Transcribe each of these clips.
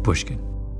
Pushkin.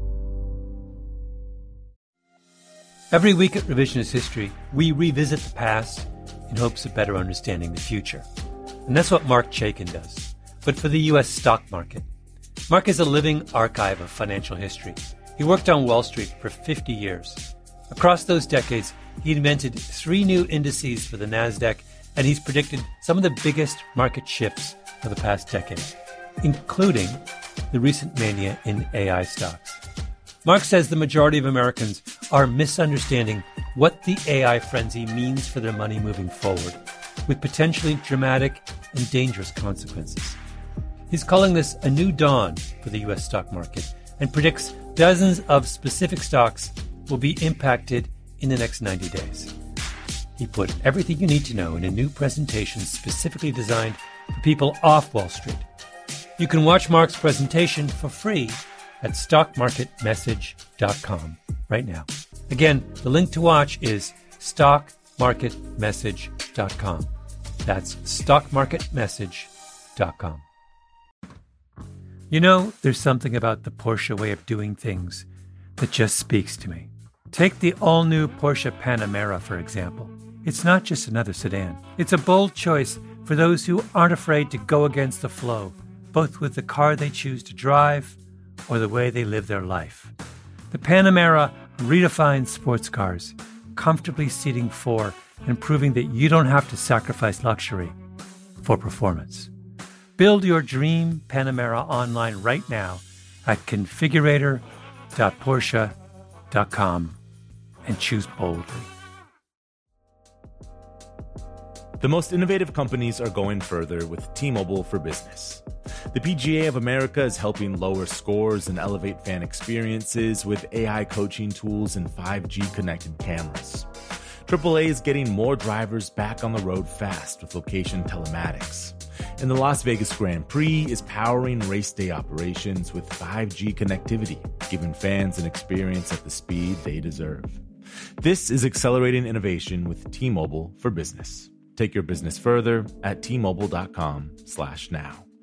Every week at Revisionist History, we revisit the past in hopes of better understanding the future. And that's what Marc Chaikin does, but for the U.S. stock market. Marc is a living archive of financial history. He worked on Wall Street for 50 years. Across those decades, he invented 3 new indices for the NASDAQ, and he's predicted some of the biggest market shifts of the past decade, including the recent mania in AI stocks. Marc says the majority of Americans are misunderstanding what the AI frenzy means for their money moving forward, with potentially dramatic and dangerous consequences. He's calling this a new dawn for the U.S. stock market and predicts dozens of specific stocks will be impacted in the next 90 days. He put everything you need to know in a new presentation specifically designed for people off Wall Street. You can watch Marc's presentation for free at stockmarketmessage.com right now. Again, the link to watch is stockmarketmessage.com. That's stockmarketmessage.com. You know, there's something about the Porsche way of doing things that just speaks to me. Take the all-new Porsche Panamera, for example. It's not just another sedan. It's a bold choice for those who aren't afraid to go against the flow, both with the car they choose to drive or the way they live their life. The Panamera redefines sports cars, comfortably seating 4 and proving that you don't have to sacrifice luxury for performance. Build your dream Panamera online right now at configurator.porsche.com and choose boldly. The most innovative companies are going further with T-Mobile for Business. The PGA of America is helping lower scores and elevate fan experiences with AI coaching tools and 5G connected cameras. AAA is getting more drivers back on the road fast with location telematics. And the Las Vegas Grand Prix is powering race day operations with 5G connectivity, giving fans an experience at the speed they deserve. This is accelerating innovation with T-Mobile for Business. Take your business further at T-Mobile.com/now.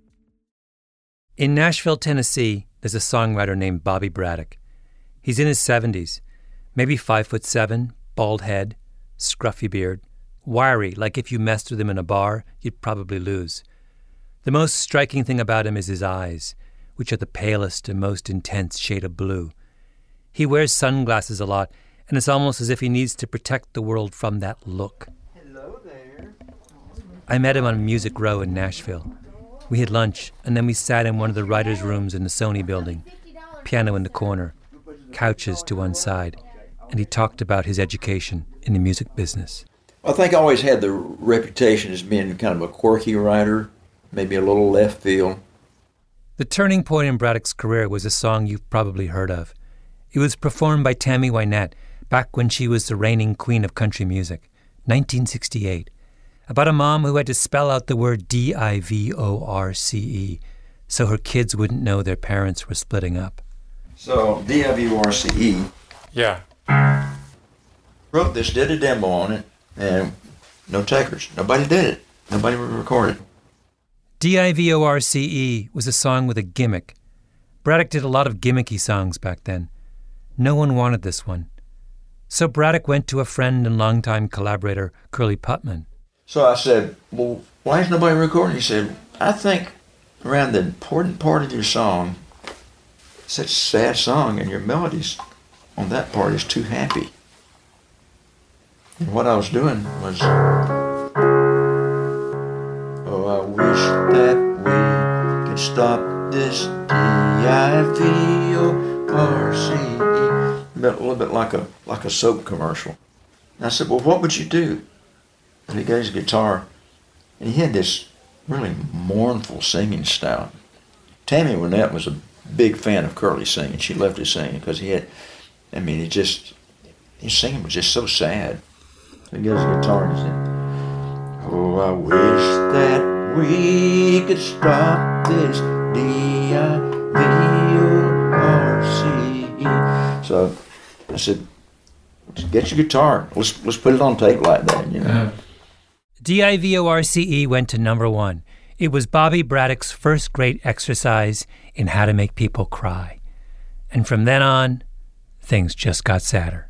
In Nashville, Tennessee, there's a songwriter named Bobby Braddock. He's in his 70s, maybe 5'7", bald head, scruffy beard, wiry, like if you messed with him in a bar, you'd probably lose. The most striking thing about him is his eyes, which are the palest and most intense shade of blue. He wears sunglasses a lot, and it's almost as if he needs to protect the world from that look. Hello there. I met him on Music Row in Nashville. We had lunch, and then we sat in one of the writers' rooms in the Sony building, piano in the corner, couches to one side, and he talked about his education in the music business. I think I always had the reputation as being kind of a quirky writer, maybe a little left field. The turning point in Braddock's career was a song you've probably heard of. It was performed by Tammy Wynette back when she was the reigning queen of country music, 1968, about a mom who had to spell out the word D-I-V-O-R-C-E so her kids wouldn't know their parents were splitting up. So, D-I-V-O-R-C-E. Yeah. Wrote this, did a demo on it, and no takers. Nobody did it. Nobody recorded. D-I-V-O-R-C-E was a song with a gimmick. Braddock did a lot of gimmicky songs back then. No one wanted this one. So Braddock went to a friend and longtime collaborator, Curly Putman. So I said, well, why is nobody recording? He said, I think around the important part of your song, it's such a sad song, and your melodies on that part is too happy. And what I was doing was, oh, I wish that we could stop this D-I-V-O-R-C-E. A little bit like a soap commercial. And I said, well, what would you do? And he got his guitar, and he had this really mournful singing style. Tammy Wynette was a big fan of Curly's singing. She loved his singing because his singing was just so sad. So he got his guitar and he said, oh, I wish that we could stop this D-I-V-O-R-C-E. So I said, get your guitar. Let's put it on tape like that, you know. D-I-V-O-R-C-E went to number 1. It was Bobby Braddock's first great exercise in how to make people cry. And from then on, things just got sadder.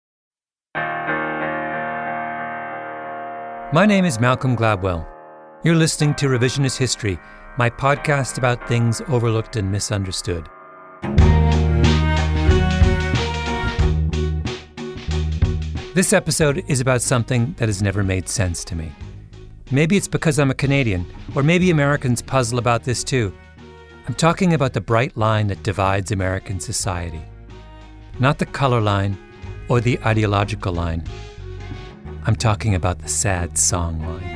My name is Malcolm Gladwell. You're listening to Revisionist History, my podcast about things overlooked and misunderstood. This episode is about something that has never made sense to me. Maybe it's because I'm a Canadian, or maybe Americans puzzle about this too. I'm talking about the bright line that divides American society. Not the color line or the ideological line. I'm talking about the sad song line.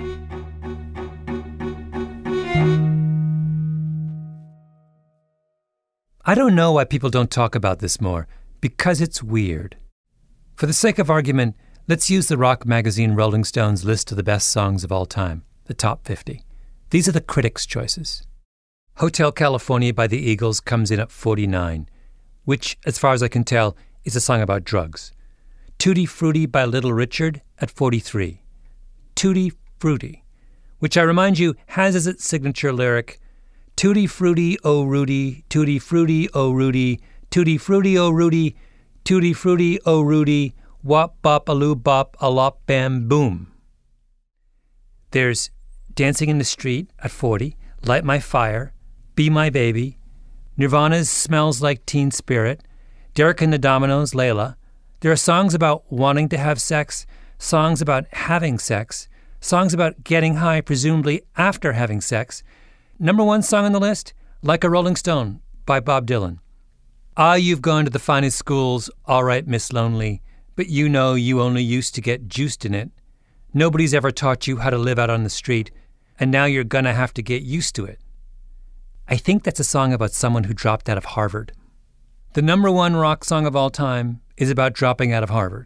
I don't know why people don't talk about this more, because it's weird. For the sake of argument, let's use the rock magazine Rolling Stone's list of the best songs of all time, the top 50. These are the critics' choices. Hotel California by the Eagles comes in at 49, which, as far as I can tell, is a song about drugs. Tutti Frutti by Little Richard at 43. Tutti Frutti, which I remind you has as its signature lyric, Tutti Frutti, oh Rudy, Tutti Frutti, oh Rudy, Tutti Frutti, oh Rudy, Tutti Frutti, oh Rudy, wop bop a loo bop a lop bam boom. There's Dancing in the Street at 40, Light My Fire, Be My Baby, Nirvana's Smells Like Teen Spirit, Derek and the Dominoes, Layla. There are songs about wanting to have sex, songs about having sex, songs about getting high, presumably after having sex. Number one song on the list, Like a Rolling Stone by Bob Dylan. Ah, you've gone to the finest schools, all right, Miss Lonely, but you know you only used to get juiced in it. Nobody's ever taught you how to live out on the street, and now you're gonna have to get used to it. I think that's a song about someone who dropped out of Harvard. The number one rock song of all time is about dropping out of Harvard.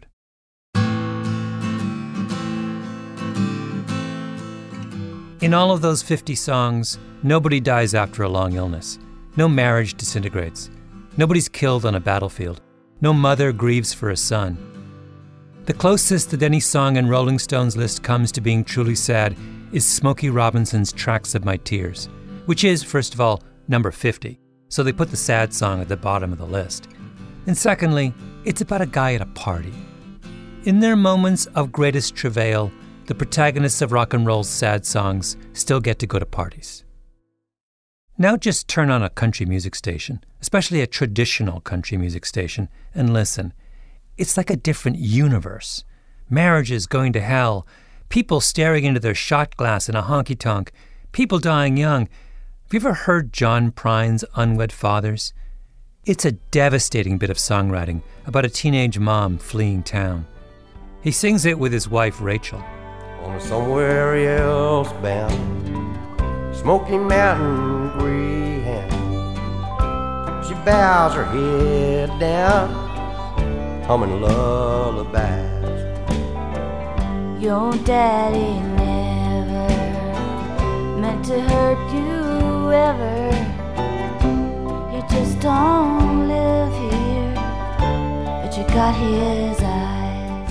In all of those 50 songs, nobody dies after a long illness. No marriage disintegrates. Nobody's killed on a battlefield. No mother grieves for a son. The closest that any song in Rolling Stone's list comes to being truly sad is Smokey Robinson's Tracks of My Tears, which is, first of all, number 50, so they put the sad song at the bottom of the list. And secondly, it's about a guy at a party. In their moments of greatest travail, the protagonists of rock and roll's sad songs still get to go to parties. Now just turn on a country music station, especially a traditional country music station, and listen. It's like a different universe. Marriages going to hell, people staring into their shot glass in a honky-tonk, people dying young. Have you ever heard John Prine's Unwed Fathers? It's a devastating bit of songwriting about a teenage mom fleeing town. He sings it with his wife, Rachel. On somewhere else bound, Smoky Mountain Greyhound. She bows her head down, humming lullabies. Your daddy never meant to hurt you ever. You just don't live here, but you got his eyes.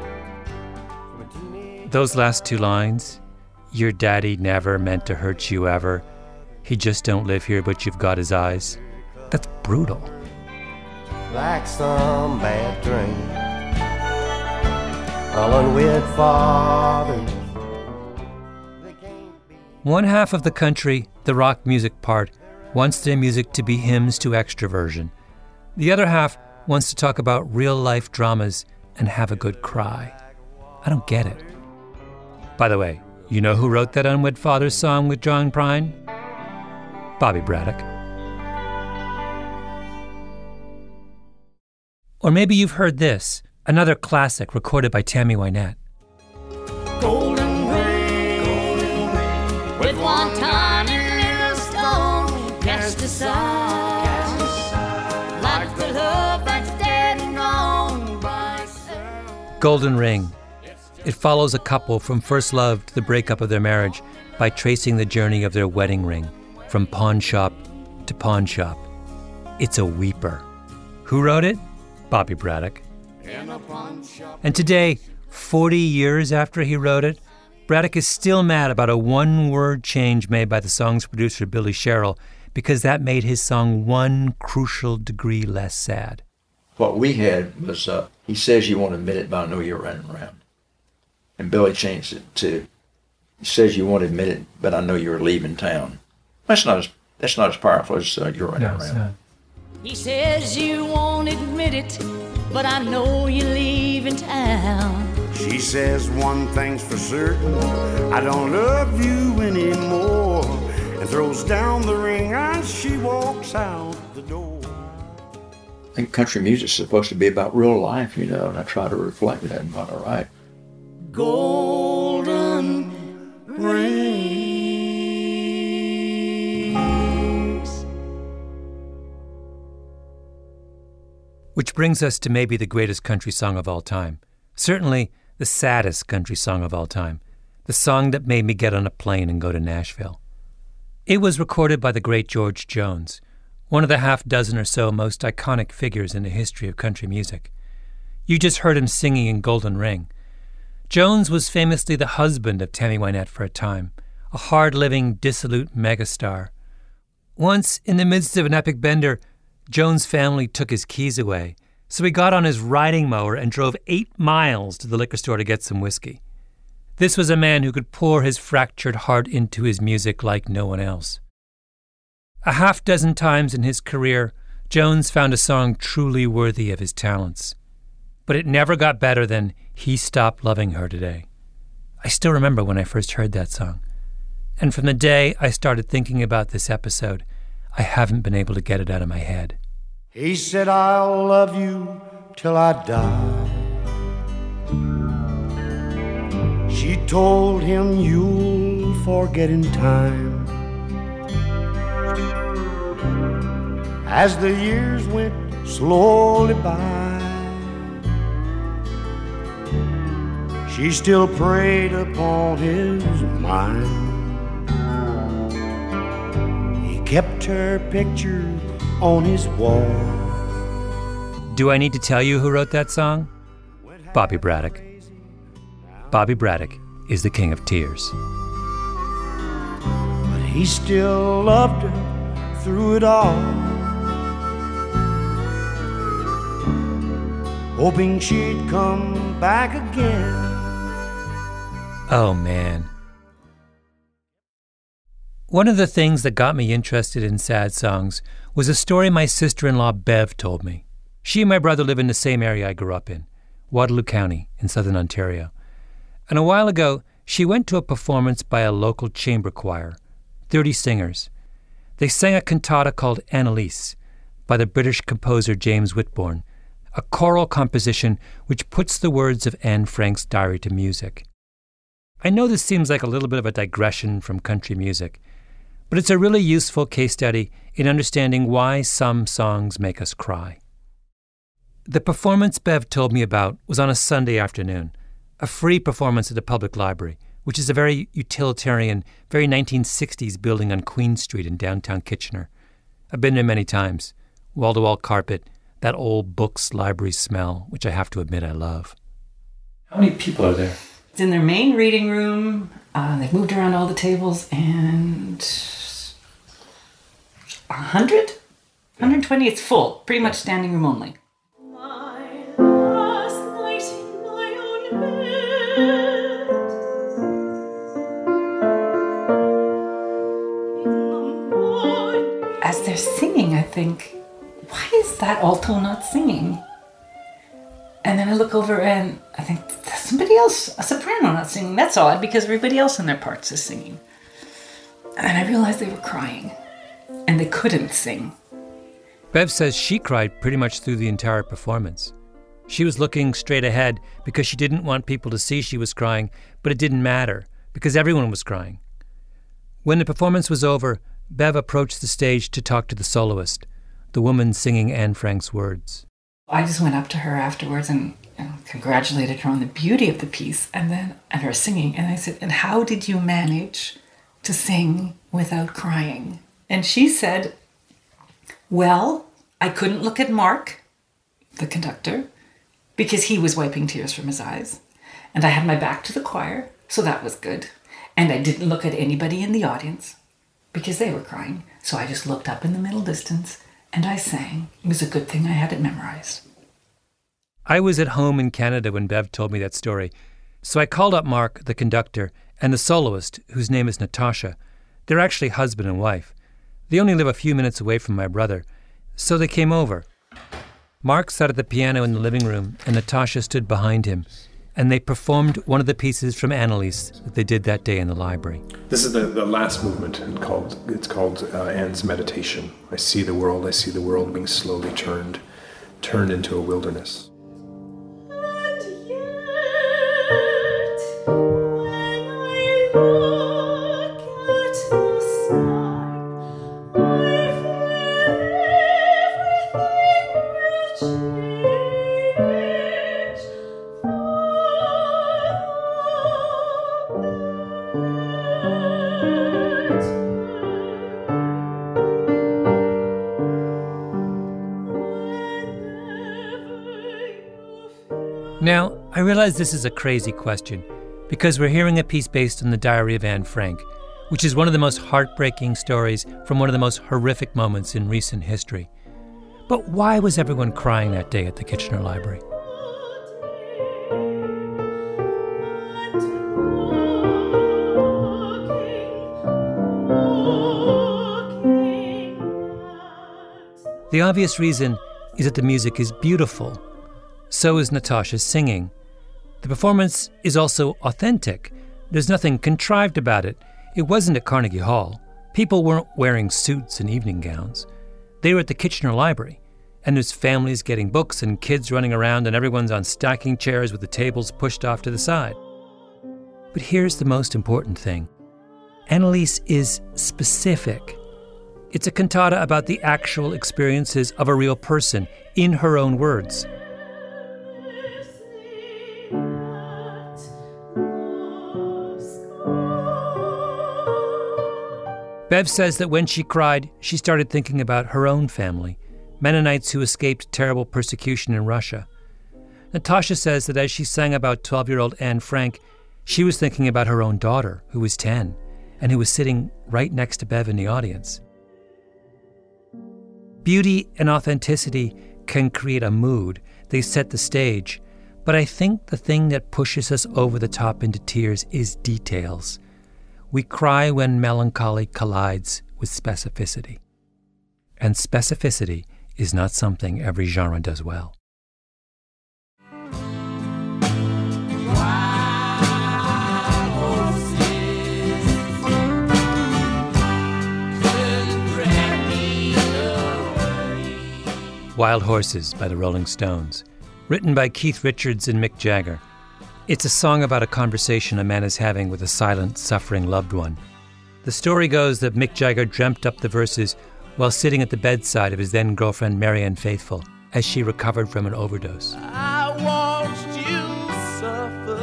Those last two lines, your daddy never meant to hurt you ever. He just don't live here, but you've got his eyes. That's brutal. Like some bad dream, all unwed fathers. One half of the country, the rock music part, wants their music to be hymns to extroversion. The other half wants to talk about real-life dramas and have a good cry. I don't get it. By the way, you know who wrote that Unwed Fathers song with John Prine? Bobby Braddock. Or maybe you've heard this, another classic recorded by Tammy Wynette. Golden ring, with one tiny little stone cast aside, like the love that's dead and gone by sun. Golden Ring. It follows a couple from first love to the breakup of their marriage by tracing the journey of their wedding ring from pawn shop to pawn shop. It's a weeper. Who wrote it? Bobby Braddock. And today, 40 years after he wrote it, Braddock is still mad about a one-word change made by the song's producer Billy Sherrill because that made his song one crucial degree less sad. What we had was, he says you won't admit it, but I know you're running around. And Billy changed it to, he says you won't admit it, but I know you're leaving town. That's not as powerful as you're running around. He says you won't admit it, but I know you're leaving town. She says one thing's for certain, I don't love you anymore, and throws down the ring as she walks out the door. I think country music's supposed to be about real life, and I try to reflect that in what I write. Golden rings. Which brings us to maybe the greatest country song of all time. Certainly the saddest country song of all time. The song that made me get on a plane and go to Nashville. It was recorded by the great George Jones, one of the half-dozen or so most iconic figures in the history of country music. You just heard him singing in Golden Ring. Jones was famously the husband of Tammy Wynette for a time, a hard-living, dissolute megastar. Once, in the midst of an epic bender, Jones' family took his keys away, so he got on his riding mower and drove 8 miles to the liquor store to get some whiskey. This was a man who could pour his fractured heart into his music like no one else. A half-dozen times in his career, Jones found a song truly worthy of his talents. But it never got better than He Stopped Loving Her Today. I still remember when I first heard that song. And from the day I started thinking about this episode, I haven't been able to get it out of my head. He said, I'll love you till I die. She told him, you'll forget in time. As the years went slowly by, she still preyed upon his mind. He kept her picture on his wall. Do I need to tell you who wrote that song? Bobby Braddock. Bobby Braddock is the king of tears. But he still loved her through it all, hoping she'd come back again. Oh, man. One of the things that got me interested in sad songs was a story my sister-in-law Bev told me. She and my brother live in the same area I grew up in, Waterloo County in southern Ontario. And a while ago, she went to a performance by a local chamber choir, 30 singers. They sang a cantata called Annalise by the British composer James Whitbourne, a choral composition which puts the words of Anne Frank's diary to music. I know this seems like a little bit of a digression from country music, but it's a really useful case study in understanding why some songs make us cry. The performance Bev told me about was on a Sunday afternoon, a free performance at the public library, which is a very utilitarian, very 1960s building on Queen Street in downtown Kitchener. I've been there many times. Wall-to-wall carpet, that old books library smell, which I have to admit I love. How many people are there? It's in their main reading room. They've moved around all the tables, and 100? 120, it's full. Pretty much standing room only. As they're singing, I think, why is that alto not singing? And then I look over and I think, there's somebody else, a soprano not singing. That's odd because everybody else in their parts is singing. And I realized they were crying and they couldn't sing. Bev says she cried pretty much through the entire performance. She was looking straight ahead because she didn't want people to see she was crying, but it didn't matter because everyone was crying. When the performance was over, Bev approached the stage to talk to the soloist, the woman singing Anne Frank's words. I just went up to her afterwards and congratulated her on the beauty of the piece and her singing. And I said, and how did you manage to sing without crying? And she said, well, I couldn't look at Mark, the conductor, because he was wiping tears from his eyes. And I had my back to the choir, so that was good. And I didn't look at anybody in the audience because they were crying. So I just looked up in the middle distance and I sang. It was a good thing I had it memorized. I was at home in Canada when Bev told me that story. So I called up Mark, the conductor, and the soloist, whose name is Natasha. They're actually husband and wife. They only live a few minutes away from my brother. So they came over. Mark sat at the piano in the living room, and Natasha stood behind him. And they performed one of the pieces from Annalise that they did that day in the library. This is the last movement. It's called Anne's Meditation. I see the world being slowly turned into a wilderness. Now, I realize this is a crazy question because we're hearing a piece based on the Diary of Anne Frank, which is one of the most heartbreaking stories from one of the most horrific moments in recent history. But why was everyone crying that day at the Kitchener Library? The obvious reason is that the music is beautiful. So is Natasha's singing. The performance is also authentic. There's nothing contrived about it. It wasn't at Carnegie Hall. People weren't wearing suits and evening gowns. They were at the Kitchener Library, and there's families getting books and kids running around and everyone's on stacking chairs with the tables pushed off to the side. But here's the most important thing. Annalise is specific. It's a cantata about the actual experiences of a real person in her own words. Bev says that when she cried, she started thinking about her own family, Mennonites who escaped terrible persecution in Russia. Natasha says that as she sang about 12-year-old Anne Frank, she was thinking about her own daughter, who was 10, and who was sitting right next to Bev in the audience. Beauty and authenticity can create a mood. They set the stage. But I think the thing that pushes us over the top into tears is details. We cry when melancholy collides with specificity. And specificity is not something every genre does well. Wild Horses by the Rolling Stones, written by Keith Richards and Mick Jagger. It's a song about a conversation a man is having with a silent, suffering loved one. The story goes that Mick Jagger dreamt up the verses while sitting at the bedside of his then-girlfriend Marianne Faithfull as she recovered from an overdose. I watched you suffer,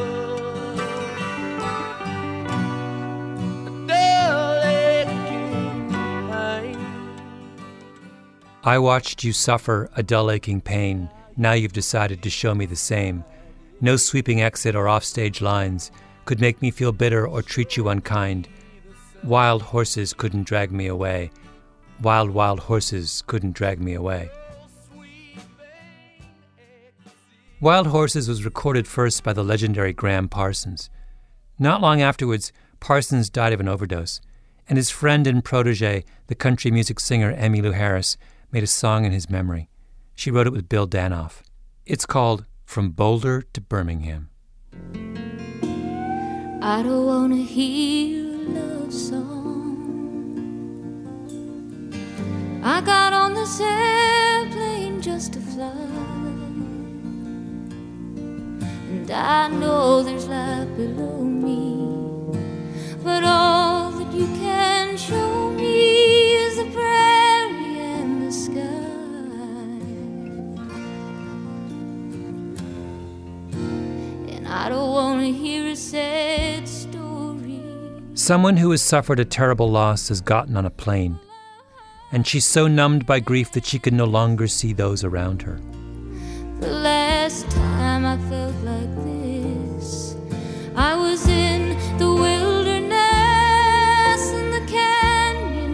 a dull aching pain. I watched you suffer a dull aching pain. Now you've decided to show me the same. No sweeping exit or offstage lines could make me feel bitter or treat you unkind. Wild horses couldn't drag me away. Wild, wild horses couldn't drag me away. Wild Horses was recorded first by the legendary Graham Parsons. Not long afterwards, Parsons died of an overdose, and his friend and protege, the country music singer Emmylou Harris, made a song in his memory. She wrote it with Bill Danoff. It's called From Boulder to Birmingham. I don't wanna hear a love song. I got on this airplane just to fly, and I know there's life below me, but all that you can show me is the prairie and the sky. And I don't want to hear a sad story. Someone who has suffered a terrible loss has gotten on a plane, and she's so numbed by grief that she can no longer see those around her. The last time I felt like this, I was in the wilderness in the canyon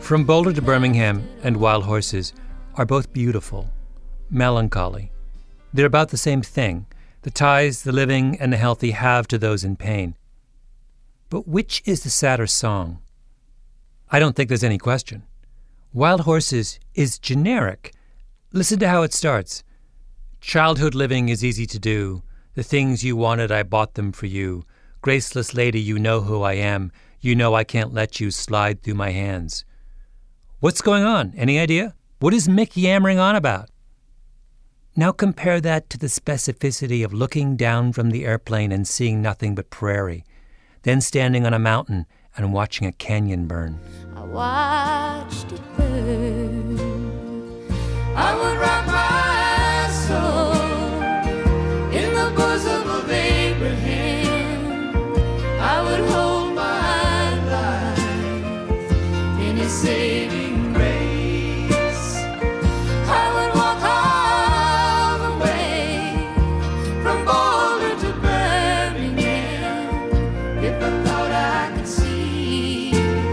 From Boulder to Birmingham and Wild Horses are both beautiful, melancholy. They're about the same thing, the ties the living and the healthy have to those in pain. But which is the sadder song? I don't think there's any question. Wild Horses is generic. Listen to how it starts. Childhood living is easy to do. The things you wanted, I bought them for you. Graceless lady, you know who I am. You know I can't let you slide through my hands. What's going on? Any idea? What is Mick yammering on about? Now compare that to the specificity of looking down from the airplane and seeing nothing but prairie, then standing on a mountain and watching a canyon burn. I watched it burn. I would rock my soul in the bosom of Abraham. I would hold my life in his saving grace. I would walk all the way from Boulder to Birmingham if I thought I could see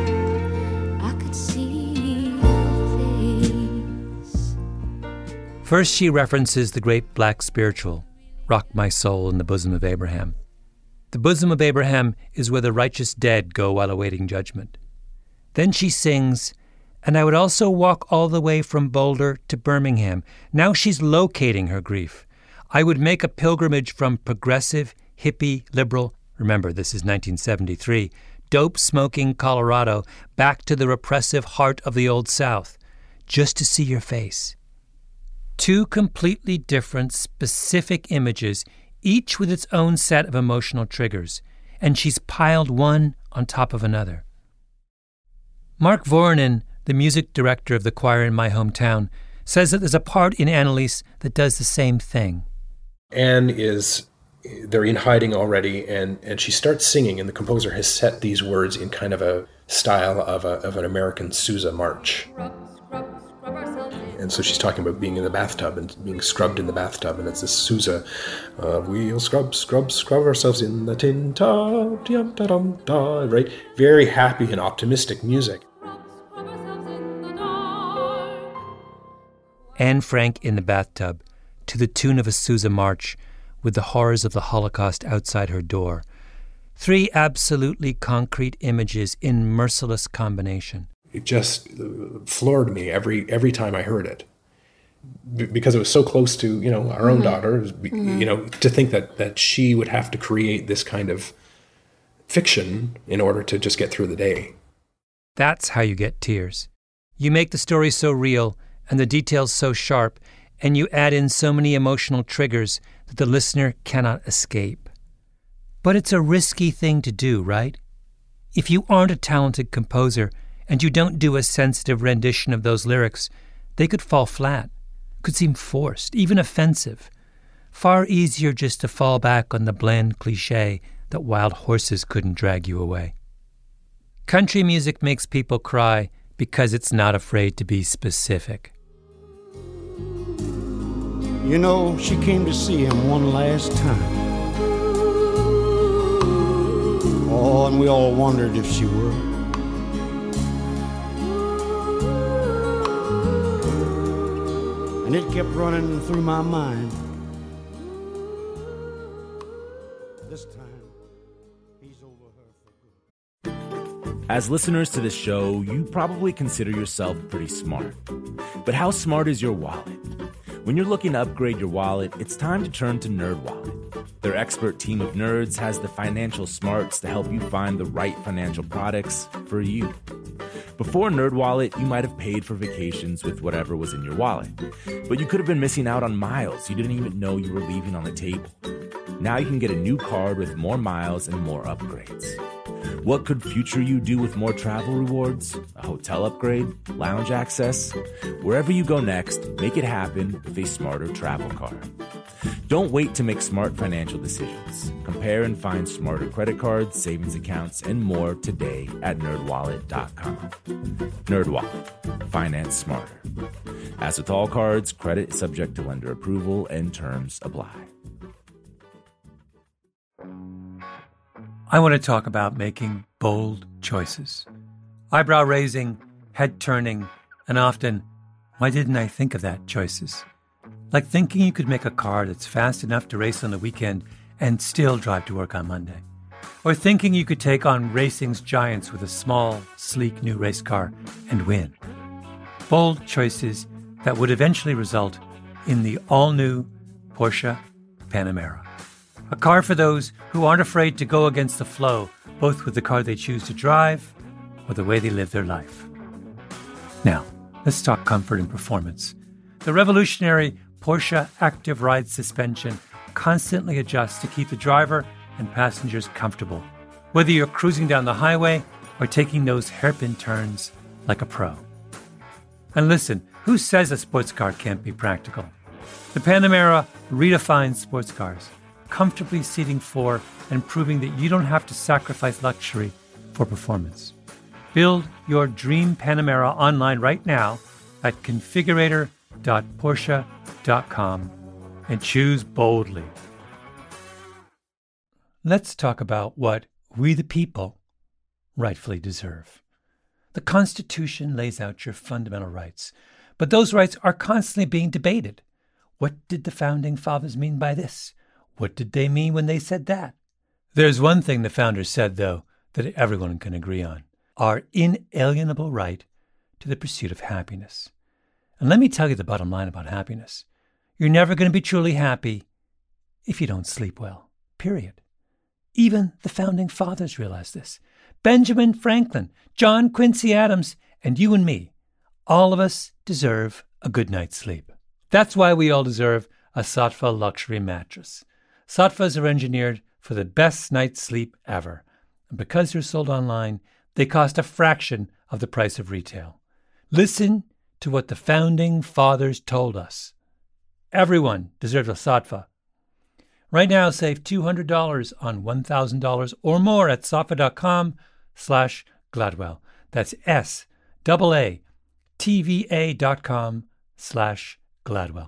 your face. First, she references the great black spiritual, Rock My Soul in the Bosom of Abraham. The bosom of Abraham is where the righteous dead go while awaiting judgment. Then she sings, and I would also walk all the way from Boulder to Birmingham. Now she's locating her grief. I would make a pilgrimage from progressive, hippie, liberal, remember this is 1973, dope-smoking Colorado back to the repressive heart of the Old South, just to see your face. Two completely different, specific images, each with its own set of emotional triggers, and she's piled one on top of another. Mark Voronin, the music director of the choir in my hometown, says that there's a part in Annalise that does the same thing. Anne they're in hiding already, and she starts singing, and the composer has set these words in kind of a style of an American Sousa march. And so she's talking about being in the bathtub and being scrubbed in the bathtub, and it's this Sousa, we'll scrub ourselves in the tin tub, da-dum-da, right? Very happy and optimistic music. Anne Frank in the bathtub, to the tune of a Sousa march, with the horrors of the Holocaust outside her door. Three absolutely concrete images in merciless combination. It just floored me every time I heard it, because it was so close to our own daughter. To think that she would have to create this kind of fiction in order to just get through the day. That's how you get tears. You make the story so real and the details so sharp, and you add in so many emotional triggers that the listener cannot escape. But it's a risky thing to do, right? If you aren't a talented composer and you don't do a sensitive rendition of those lyrics, they could fall flat, could seem forced, even offensive. Far easier just to fall back on the bland cliché that Wild Horses couldn't drag you away. Country music makes people cry because it's not afraid to be specific. You know, she came to see him one last time. Oh, and we all wondered if she would. And it kept running through my mind. This time, he's over her for good. As listeners to this show, you probably consider yourself pretty smart. But how smart is your wallet? When you're looking to upgrade your wallet, it's time to turn to NerdWallet. Their expert team of nerds has the financial smarts to help you find the right financial products for you. Before NerdWallet, you might have paid for vacations with whatever was in your wallet. But you could have been missing out on miles you didn't even know you were leaving on the table. Now you can get a new card with more miles and more upgrades. What could future you do with more travel rewards? A hotel upgrade? Lounge access? Wherever you go next, make it happen with a smarter travel card. Don't wait to make smart financial decisions. Compare and find smarter credit cards, savings accounts, and more today at nerdwallet.com. NerdWallet. Finance smarter. As with all cards, credit is subject to lender approval and terms apply. I want to talk about making bold choices. Eyebrow-raising, head-turning, and often, why didn't I think of that choices? Like thinking you could make a car that's fast enough to race on the weekend and still drive to work on Monday. Or thinking you could take on racing's giants with a small, sleek new race car and win. Bold choices that would eventually result in the all-new Porsche Panamera. A car for those who aren't afraid to go against the flow, both with the car they choose to drive or the way they live their life. Now, let's talk comfort and performance. The revolutionary Porsche Active Ride suspension constantly adjusts to keep the driver and passengers comfortable, whether you're cruising down the highway or taking those hairpin turns like a pro. And listen, who says a sports car can't be practical? The Panamera redefines sports cars, comfortably seating four and proving that you don't have to sacrifice luxury for performance. Build your dream Panamera online right now at configurator.porsche.com and choose boldly. Let's talk about what we the people rightfully deserve. The Constitution lays out your fundamental rights, but those rights are constantly being debated. What did the Founding Fathers mean by this? What did they mean when they said that? There's one thing the Founders said, though, that everyone can agree on: our inalienable right to the pursuit of happiness. And let me tell you the bottom line about happiness. You're never going to be truly happy if you don't sleep well, period. Even the Founding Fathers realized this. Benjamin Franklin, John Quincy Adams, and you and me, all of us deserve a good night's sleep. That's why we all deserve a Saatva luxury mattress. Saatvas are engineered for the best night's sleep ever. And because they're sold online, they cost a fraction of the price of retail. Listen to what the Founding Fathers told us. Everyone deserves a Saatva. Right now, save $200 on $1,000 or more at saatva.com/Gladwell. That's SAATVA.com/Gladwell.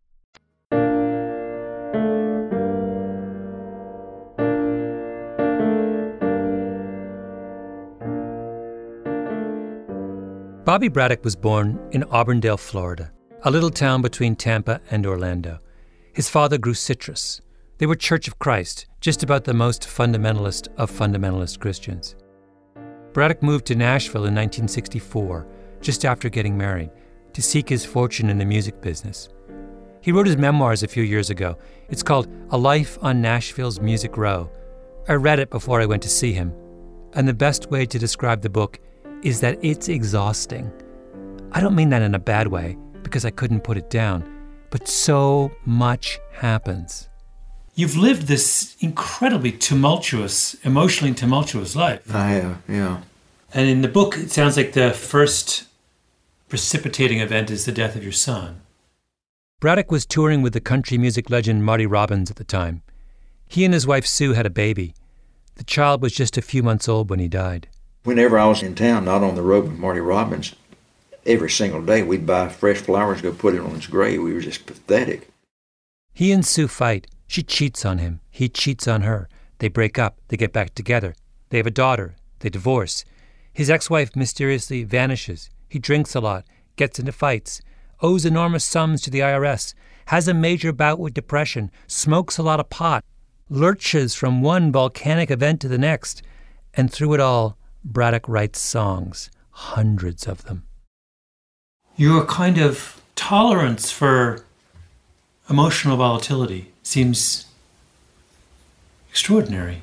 Bobby Braddock was born in Auburndale, Florida, a little town between Tampa and Orlando. His father grew citrus. They were Church of Christ, just about the most fundamentalist of fundamentalist Christians. Braddock moved to Nashville in 1964, just after getting married, to seek his fortune in the music business. He wrote his memoirs a few years ago. It's called A Life on Nashville's Music Row. I read it before I went to see him, and the best way to describe the book is that it's exhausting. I don't mean that in a bad way, because I couldn't put it down, but so much happens. You've lived this incredibly tumultuous, emotionally tumultuous life. I have, yeah. And in the book, it sounds like the first precipitating event is the death of your son. Braddock was touring with the country music legend Marty Robbins at the time. He and his wife Sue had a baby. The child was just a few months old when he died. Whenever I was in town, not on the road with Marty Robbins, every single day we'd buy fresh flowers and go put it on his grave. We were just pathetic. He and Sue fight. She cheats on him. He cheats on her. They break up. They get back together. They have a daughter. They divorce. His ex-wife mysteriously vanishes. He drinks a lot, gets into fights, owes enormous sums to the IRS, has a major bout with depression, smokes a lot of pot, lurches from one volcanic event to the next, and through it all, Braddock writes songs, hundreds of them. Your kind of tolerance for emotional volatility seems extraordinary.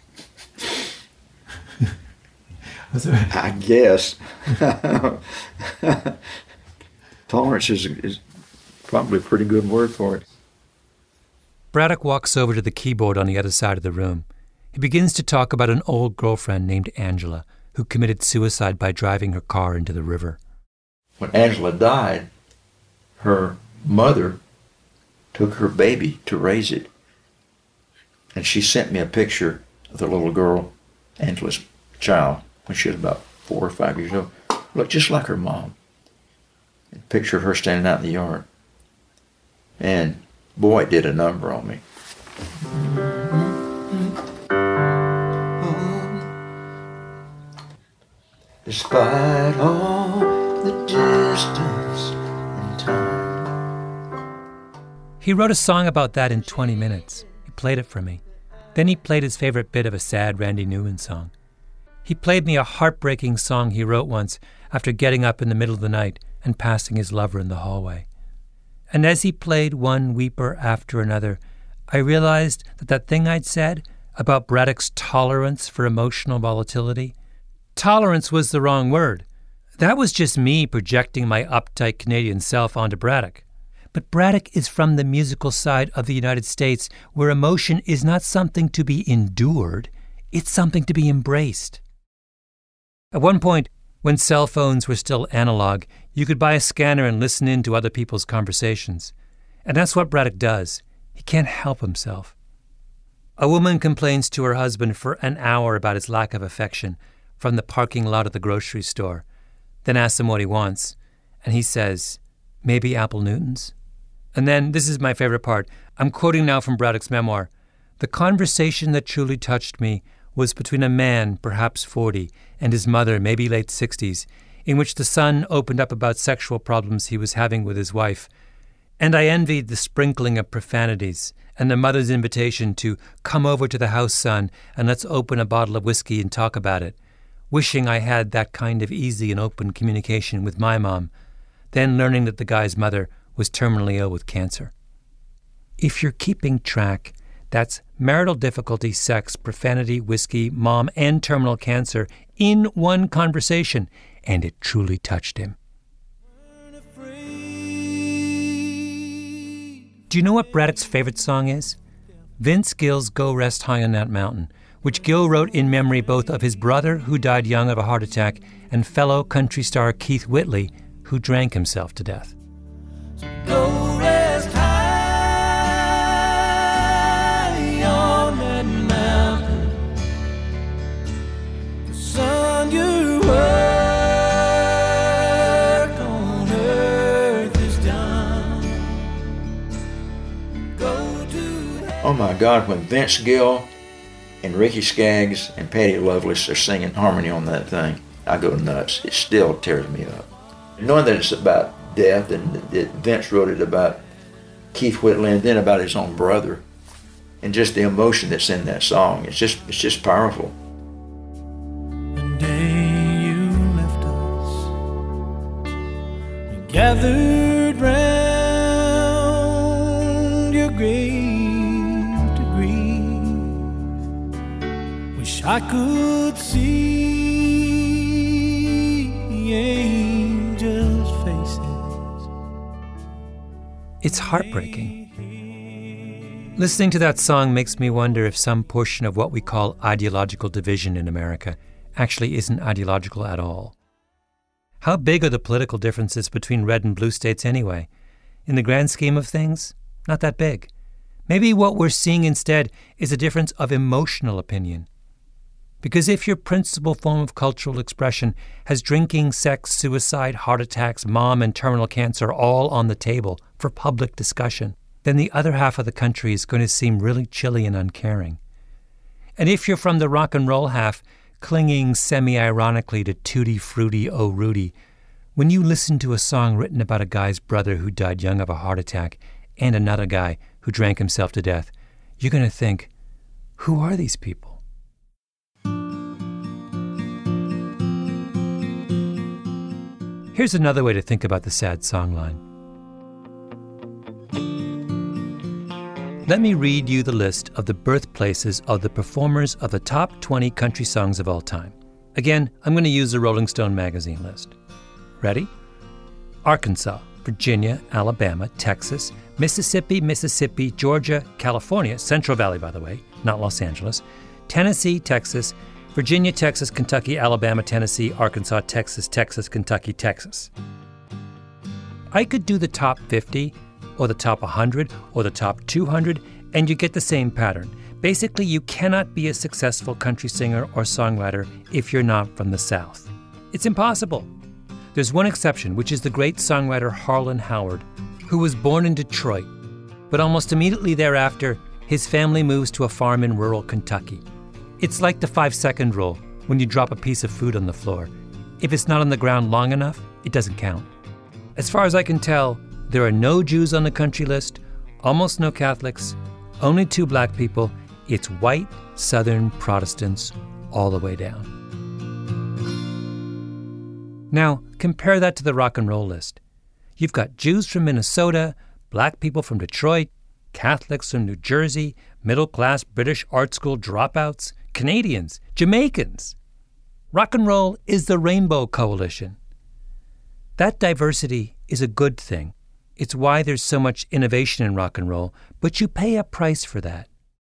I guess. Tolerance is probably a pretty good word for it. Braddock walks over to the keyboard on the other side of the room. He begins to talk about an old girlfriend named Angela who committed suicide by driving her car into the river. When Angela died, her mother took her baby to raise it. And she sent me a picture of the little girl, Angela's child, when she was about 4 or 5 years old. Looked just like her mom. A picture of her standing out in the yard. And boy, it did a number on me. Despite all He wrote a song about that in 20 minutes. He played it for me. Then he played his favorite bit of a sad Randy Newman song. He played me a heartbreaking song he wrote once after getting up in the middle of the night and passing his lover in the hallway. And as he played one weeper after another, I realized that thing I'd said about Braddock's tolerance for emotional volatility, tolerance was the wrong word. That was just me projecting my uptight Canadian self onto Braddock. But Braddock is from the musical side of the United States, where emotion is not something to be endured, it's something to be embraced. At one point, when cell phones were still analog, you could buy a scanner and listen in to other people's conversations. And that's what Braddock does. He can't help himself. A woman complains to her husband for an hour about his lack of affection from the parking lot of the grocery store, then asks him what he wants, and he says, maybe Apple Newtons? And then, this is my favorite part, I'm quoting now from Braddock's memoir, the conversation that truly touched me was between a man, perhaps 40, and his mother, maybe late 60s, in which the son opened up about sexual problems he was having with his wife. And I envied the sprinkling of profanities and the mother's invitation to come over to the house, son, and let's open a bottle of whiskey and talk about it, wishing I had that kind of easy and open communication with my mom, then learning that the guy's mother was terminally ill with cancer. If you're keeping track, that's marital difficulty, sex, profanity, whiskey, mom, and terminal cancer in one conversation, and it truly touched him. Do you know what Braddock's favorite song is? Vince Gill's Go Rest High on That Mountain, which Gill wrote in memory both of his brother, who died young of a heart attack, and fellow country star Keith Whitley, who drank himself to death. Go rest high on that mountain. The sun, your work on earth is done. Go to Oh my God, when Vince Gill and Ricky Skaggs and Patty Loveless are singing harmony on that thing, I go nuts. It still tears me up. Knowing that it's about death, and that Vince wrote it about Keith Whitley and then about his own brother, and just the emotion that's in that song, it's just powerful. the day you left us, we gathered round your grave to grieve. Wish I could see angels' faces. It's heartbreaking. Listening to that song makes me wonder if some portion of what we call ideological division in America actually isn't ideological at all. How big are the political differences between red and blue states anyway? In the grand scheme of things, not that big. Maybe what we're seeing instead is a difference of emotional opinion. Because if your principal form of cultural expression has drinking, sex, suicide, heart attacks, mom, and terminal cancer all on the table for public discussion, then the other half of the country is going to seem really chilly and uncaring. And if you're from the rock and roll half, clinging semi-ironically to Tutti Frutti Oh Rudy, when you listen to a song written about a guy's brother who died young of a heart attack and another guy who drank himself to death, you're going to think, who are these people? Here's another way to think about the sad songline. Let me read you the list of the birthplaces of the performers of the top 20 country songs of all time. Again, I'm going to use the Rolling Stone magazine list. Ready? Arkansas, Virginia, Alabama, Texas, Mississippi, Georgia, California, Central Valley, by the way, not Los Angeles, Tennessee, Texas, Virginia, Texas, Kentucky, Alabama, Tennessee, Arkansas, Texas, Kentucky, Texas. I could do the top 50, or the top 100, or the top 200, and you get the same pattern. Basically, you cannot be a successful country singer or songwriter if you're not from the South. It's impossible. There's one exception, which is the great songwriter Harlan Howard, who was born in Detroit, but almost immediately thereafter, his family moves to a farm in rural Kentucky. It's like the 5-second rule when you drop a piece of food on the floor. If it's not on the ground long enough, it doesn't count. As far as I can tell, there are no Jews on the country list almost no Catholics, only 2 black people. It's white Southern Protestants all the way down. Now, compare that to the rock and roll list. You've got Jews from Minnesota, black people from Detroit, Catholics from New Jersey, middle-class British art school dropouts, Canadians, Jamaicans. Rock and roll is the Rainbow Coalition. That diversity is a good thing. It's why there's so much innovation in rock and roll, but you pay a price for that.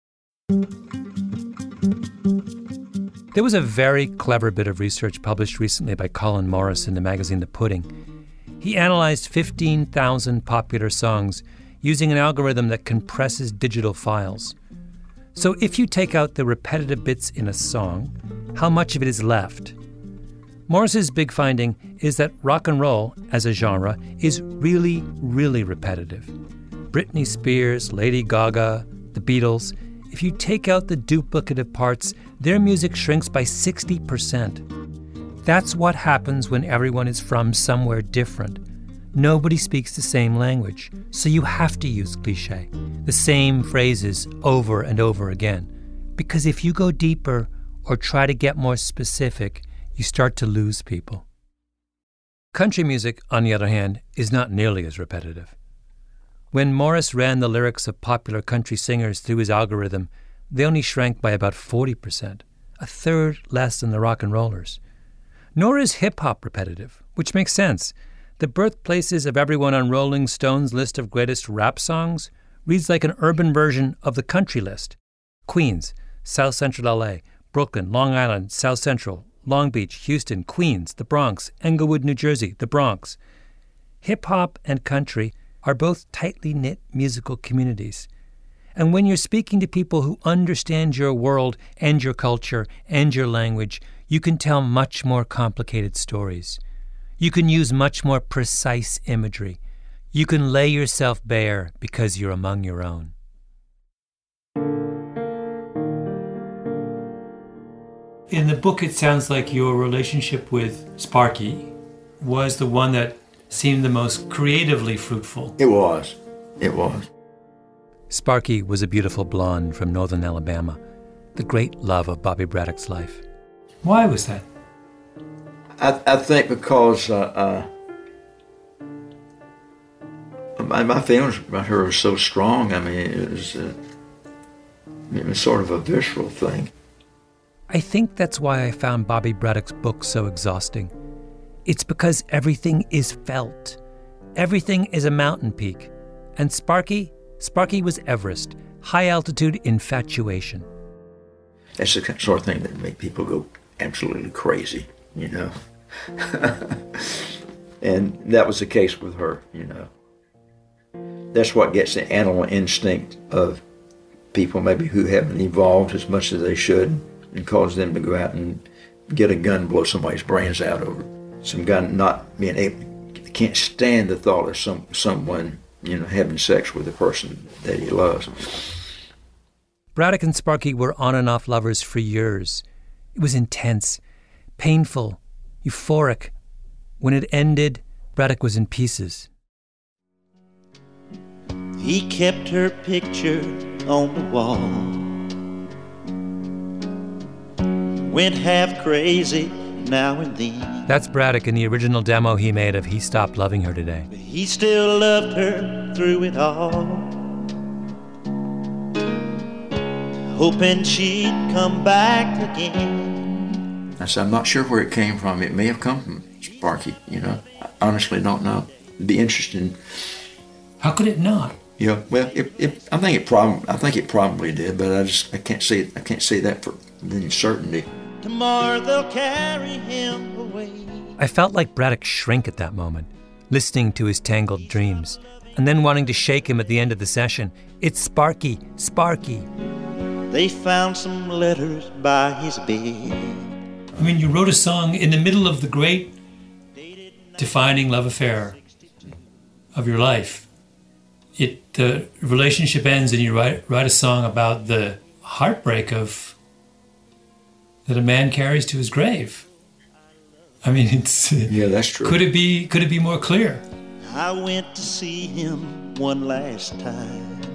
There was a very clever bit of research published recently by Colin Morris in the magazine The Pudding. He analyzed 15,000 popular songs using an algorithm that compresses digital files. So if you take out the repetitive bits in a song, how much of it is left? Morris's big finding is that rock and roll, as a genre, is really, really repetitive. Britney Spears, Lady Gaga, the Beatles, if you take out the duplicative parts, their music shrinks by 60%. That's what happens when everyone is from somewhere different. Nobody speaks the same language, so you have to use cliché, the same phrases over and over again. Because if you go deeper or try to get more specific, you start to lose people. Country music, on the other hand, is not nearly as repetitive. When Morris ran the lyrics of popular country singers through his algorithm, they only shrank by about 40%, a third less than the rock and rollers. Nor is hip-hop repetitive, which makes sense. The birthplaces of everyone on Rolling Stone's list of greatest rap songs reads like an urban version of the country list. Queens, South Central LA, Brooklyn, Long Island, South Central, Long Beach, Houston, Queens, the Bronx, Englewood, New Jersey, the Bronx. Hip-hop and country are both tightly knit musical communities. And when you're speaking to people who understand your world and your culture and your language, you can tell much more complicated stories. You can use much more precise imagery. You can lay yourself bare because you're among your own. In the book, it sounds like your relationship with Sparky was the one that seemed the most creatively fruitful. It was. It was. Sparky was a beautiful blonde from northern Alabama, the great love of Bobby Braddock's life. Why was that? I think because my feelings about her were so strong. I mean, it was sort of a visceral thing. I think that's why I found Bobby Braddock's book so exhausting. It's because everything is felt. Everything is a mountain peak. And Sparky was Everest, high-altitude infatuation. That's the sort of thing that make people go absolutely crazy, you know. And that was the case with her, you know. That's what gets the animal instinct of people maybe who haven't evolved as much as they should and cause them to go out and get a gun and blow somebody's brains out over some guy not being able, can't stand the thought of someone, you know, having sex with a person that he loves. Braddock and Sparky were on and off lovers for years. It was intense, painful, euphoric. When it ended, Braddock was in pieces. He kept her picture on the wall. Went half crazy now and then. That's Braddock in the original demo he made of He Stopped Loving Her Today. But he still loved her through it all, hoping she'd come back again. I said, I'm not sure where it came from. It may have come from Sparky, you know. I honestly don't know. It'd be interesting. How could it not? Yeah, well, I think it probably did, but I can't see it. I can't see that for any certainty. Tomorrow they'll carry him away. I felt like Braddock shrank at that moment, listening to his tangled dreams, and then wanting to shake him at the end of the session. It's Sparky, Sparky. They found some letters by his bed. I mean, you wrote a song in the middle of the great defining love affair of your life. The relationship ends and you write a song about the heartbreak that a man carries to his grave. I mean, it's... Yeah, that's true. Could it be more clear? I went to see him one last time.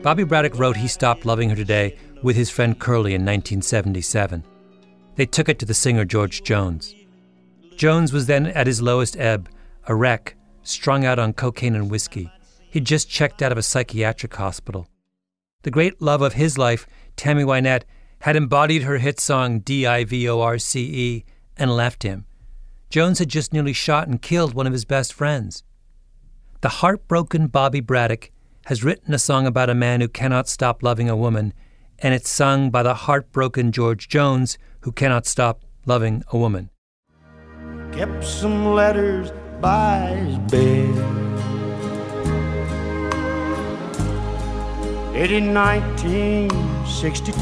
Bobby Braddock wrote He Stopped Loving Her Today with his friend Curly in 1977. They took it to the singer George Jones. Jones was then at his lowest ebb, a wreck, strung out on cocaine and whiskey. He'd just checked out of a psychiatric hospital. The great love of his life, Tammy Wynette, had embodied her hit song Divorce and left him. Jones had just nearly shot and killed one of his best friends. The heartbroken Bobby Braddock has written a song about a man who cannot stop loving a woman, and it's sung by the heartbroken George Jones, who cannot stop loving a woman. Kept some letters by his bed, dated 1962.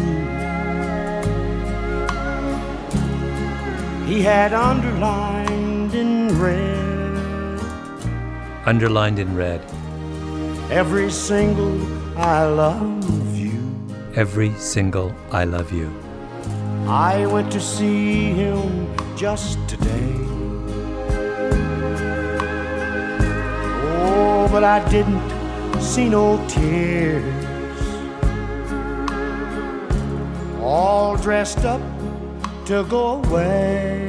He had underlined in red. Underlined in red. Every single I love you. Every single I love you. I went to see him just today. Oh, but I didn't see no tears. All dressed up to go away.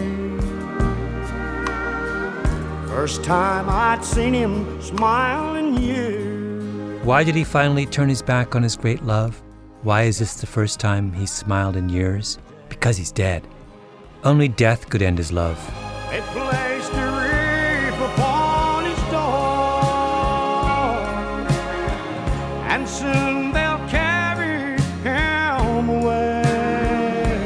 First time I'd seen him smile in years. Why did he finally turn his back on his great love? Why is this the first time he's smiled in years? Because he's dead. Only death could end his love. They placed a wreath upon his door, and soon they'll carry him away.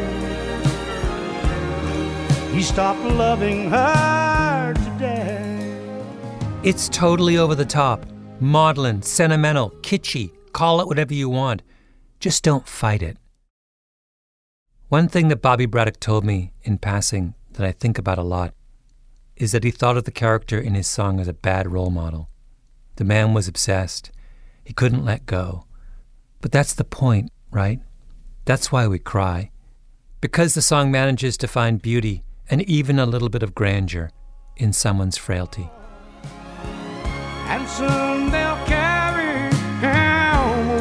He stopped loving her today. It's totally over the top, maudlin, sentimental, kitschy, call it whatever you want. Just don't fight it. One thing that Bobby Braddock told me in passing that I think about a lot is that he thought of the character in his song as a bad role model. The man was obsessed. He couldn't let go. But that's the point, right? That's why we cry. Because the song manages to find beauty and even a little bit of grandeur in someone's frailty. And soon they'll carry him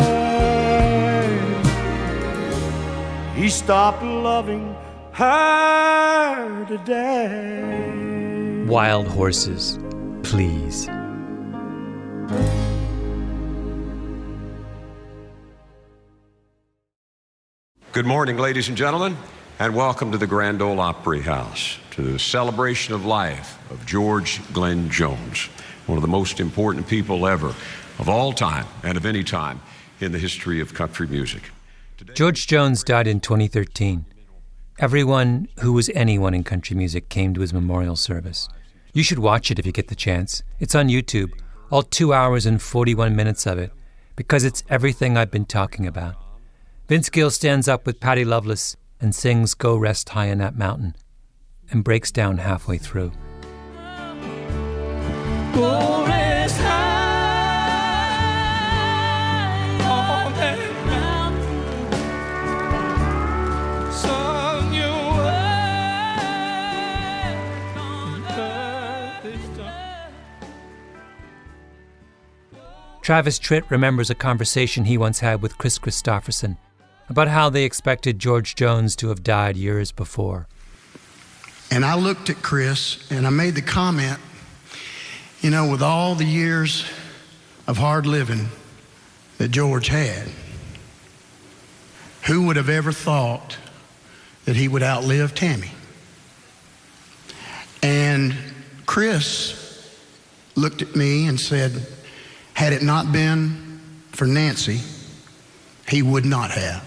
away. He stopped loving her today. Wild Horses, please. Good morning, ladies and gentlemen, and welcome to the Grand Ole Opry House, to the celebration of life of George Glenn Jones, one of the most important people ever, of all time and of any time in the history of country music. George Jones died in 2013. Everyone who was anyone in country music came to his memorial service. You should watch it if you get the chance. It's on YouTube, all 2 hours and 41 minutes of it, because it's everything I've been talking about. Vince Gill stands up with Patti Loveless and sings Go Rest High in That Mountain and breaks down halfway through. Go rest high on that mountain, son, you work on earth is done. Travis Tritt remembers a conversation he once had with Chris Christopherson about how they expected George Jones to have died years before. And I looked at Chris and I made the comment, you know, with all the years of hard living that George had, who would have ever thought that he would outlive Tammy? And Chris looked at me and said, had it not been for Nancy, he would not have.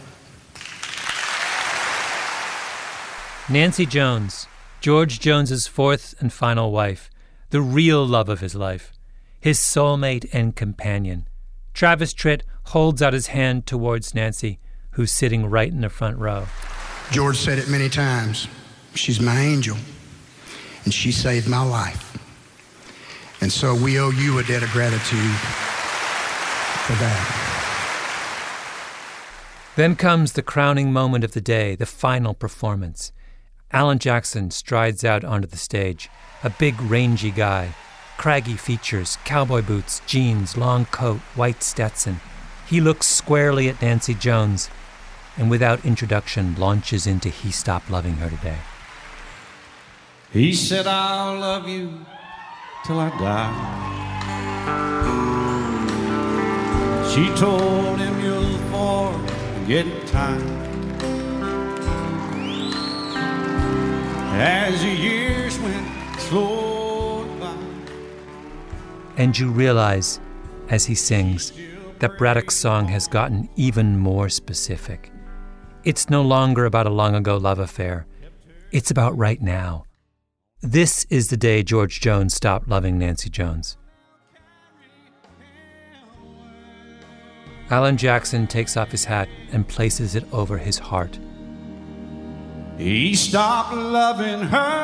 Nancy Jones, George Jones's fourth and final wife, the real love of his life, his soulmate and companion. Travis Tritt holds out his hand towards Nancy, who's sitting right in the front row. George said it many times, she's my angel, and she saved my life. And so we owe you a debt of gratitude for that. Then comes the crowning moment of the day, the final performance. Alan Jackson strides out onto the stage, a big, rangy guy, craggy features, cowboy boots, jeans, long coat, white Stetson. He looks squarely at Nancy Jones and without introduction launches into He Stopped Loving Her Today. He said, I'll love you till I die. She told him, you'll forget time. As the years went slowly by. And you realize, as he sings, that Braddock's song has gotten even more specific. It's no longer about a long-ago love affair. It's about right now. This is the day George Jones stopped loving Nancy Jones. Alan Jackson takes off his hat and places it over his heart. He stopped loving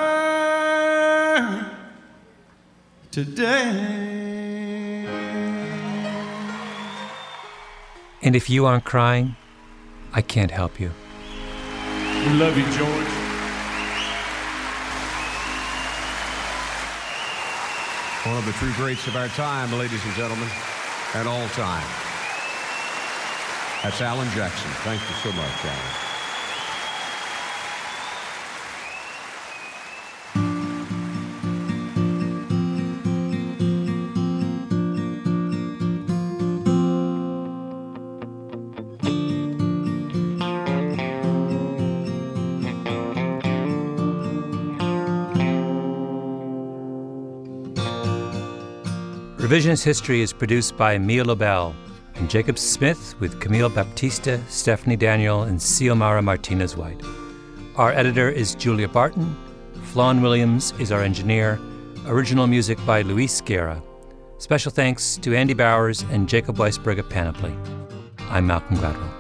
her today. And if you aren't crying, I can't help you. We love you, George. One of the true greats of our time, ladies and gentlemen, and all time. That's Alan Jackson. Thank you so much, Alan. Revisionist History is produced by Mia Lobel and Jacob Smith with Camille Baptista, Stephanie Daniel, and Xiomara Martinez-White. Our editor is Julia Barton. Flawn Williams is our engineer. Original music by Luis Guerra. Special thanks to Andy Bowers and Jacob Weisberg at Panoply. I'm Malcolm Gladwell.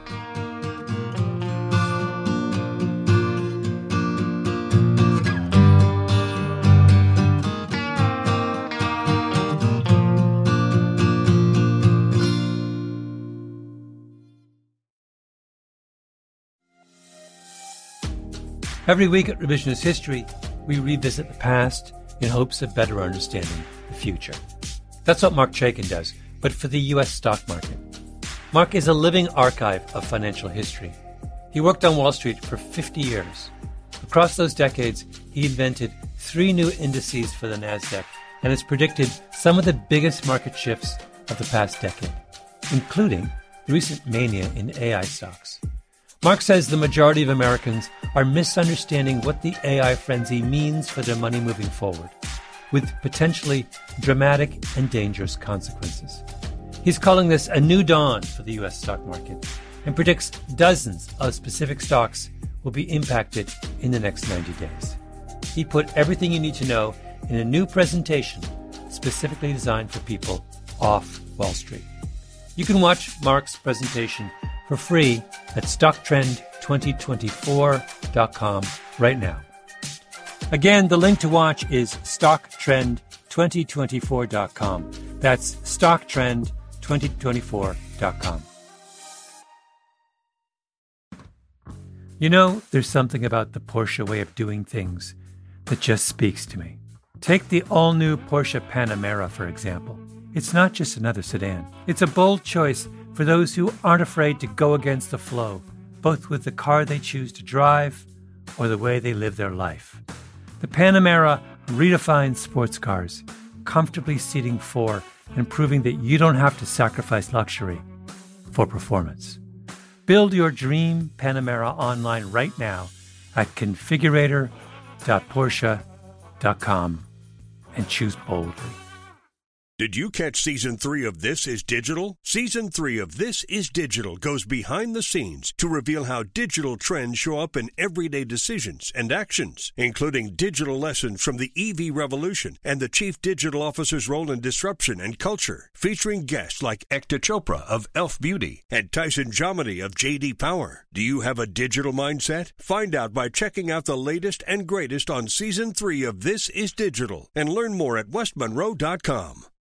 Every week at Revisionist History, we revisit the past in hopes of better understanding the future. That's what Mark Chaikin does, but for the U.S. stock market. Mark is a living archive of financial history. He worked on Wall Street for 50 years. Across those decades, he invented 3 new indices for the NASDAQ and has predicted some of the biggest market shifts of the past decade, including the recent mania in AI stocks. Mark says the majority of Americans are misunderstanding what the AI frenzy means for their money moving forward, with potentially dramatic and dangerous consequences. He's calling this a new dawn for the U.S. stock market and predicts dozens of specific stocks will be impacted in the next 90 days. He put everything you need to know in a new presentation specifically designed for people off Wall Street. You can watch Mark's presentation for free at StockTrend2024.com right now. Again, the link to watch is StockTrend2024.com. That's StockTrend2024.com. You know, there's something about the Porsche way of doing things that just speaks to me. Take the all-new Porsche Panamera, for example. It's not just another sedan. It's a bold choice for those who aren't afraid to go against the flow, both with the car they choose to drive or the way they live their life. The Panamera redefines sports cars, comfortably seating 4 and proving that you don't have to sacrifice luxury for performance. Build your dream Panamera online right now at configurator.porsche.com and choose boldly. Did you catch Season 3 of This Is Digital? Season 3 of This Is Digital goes behind the scenes to reveal how digital trends show up in everyday decisions and actions, including digital lessons from the EV revolution and the Chief Digital Officer's role in disruption and culture, featuring guests like Ekta Chopra of Elf Beauty and Tyson Jominy of JD Power. Do you have a digital mindset? Find out by checking out the latest and greatest on Season 3 of This Is Digital and learn more at westmonroe.com.